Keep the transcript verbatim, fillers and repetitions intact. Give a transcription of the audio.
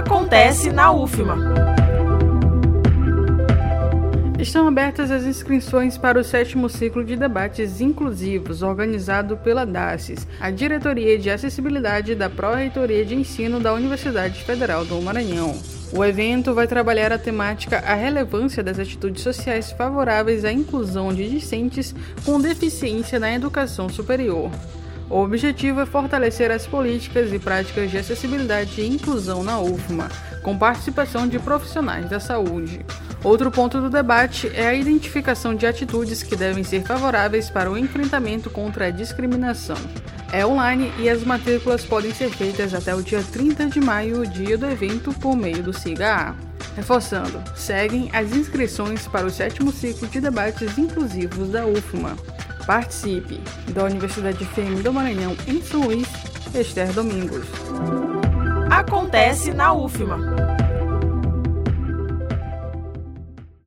Acontece na U F M A. Estão abertas as inscrições para o sétimo ciclo de debates inclusivos, organizado pela DACES, a Diretoria de Acessibilidade da Pró-Reitoria de Ensino da Universidade Federal do Maranhão. O evento vai trabalhar a temática A relevância das atitudes sociais favoráveis à inclusão de discentes com deficiência na educação superior. O objetivo é fortalecer as políticas e práticas de acessibilidade e inclusão na U F M A, com participação de profissionais da saúde. Outro ponto do debate é a identificação de atitudes que devem ser favoráveis para o enfrentamento contra a discriminação. É online e as matrículas podem ser feitas até o dia trinta de maio, o dia do evento, por meio do SIGA-A. Reforçando, seguem as inscrições para o sétimo ciclo de debates inclusivos da U F M A. Participe! Da Universidade F M do Maranhão, em São Luís, Esther Domingos. Acontece na U F M A.